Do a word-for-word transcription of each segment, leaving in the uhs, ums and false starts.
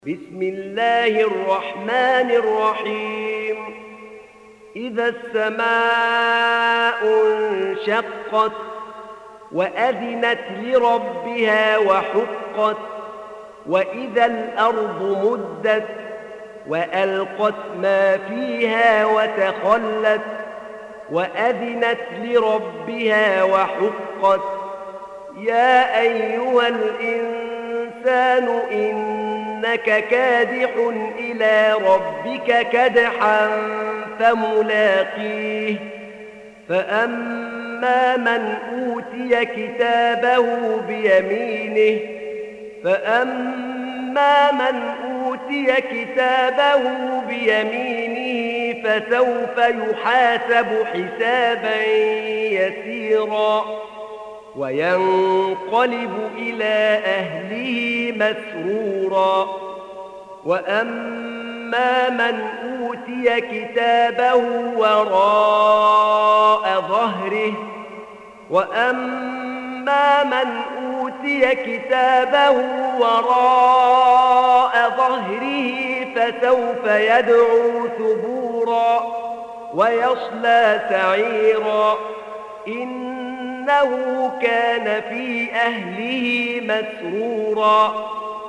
بسم الله الرحمن الرحيم إذا السماء انشقت وأذنت لربها وحقت وإذا الأرض مدت وألقت ما فيها وتخلت وأذنت لربها وحقت يا أيها الإنسان إنك كادح إلى ربك كدحا فملاقيه فأما من أوتي كتابه بيمينه فأما من أوتي كتابه بيمينه فسوف يحاسب حسابا يسيرا وينقلب إلى أهله مسرورا وأما من أوتي كتابه وراء ظهره وأما من أوتي كتابه وراء ظهره فسوف يدعو ثبورا ويصلى سعيرا إنه كان في أهله مسرورا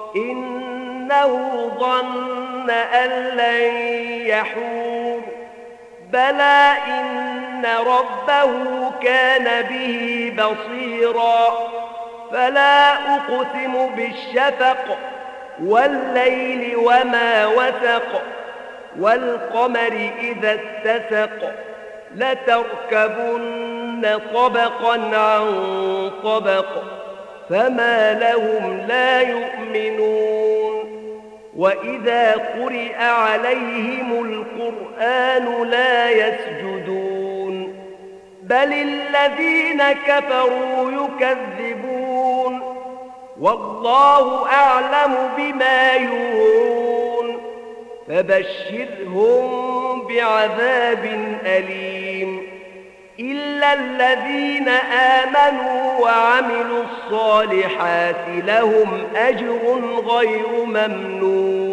إنه ظن أن لن يحور بلى إن ربه كان به بصيرا فلا أقسم بالشفق والليل وما وسق والقمر إذا اتسق لتركبن طبقا عن طبق فما لهم لا يؤمنون وإذا قرئ عليهم القرآن لا يسجدون بل الذين كفروا يكذبون والله أعلم بما يوعون فبشرهم بعذاب أليم إلا الذين آمنوا وعملوا الصالحات لهم أجر غير ممنون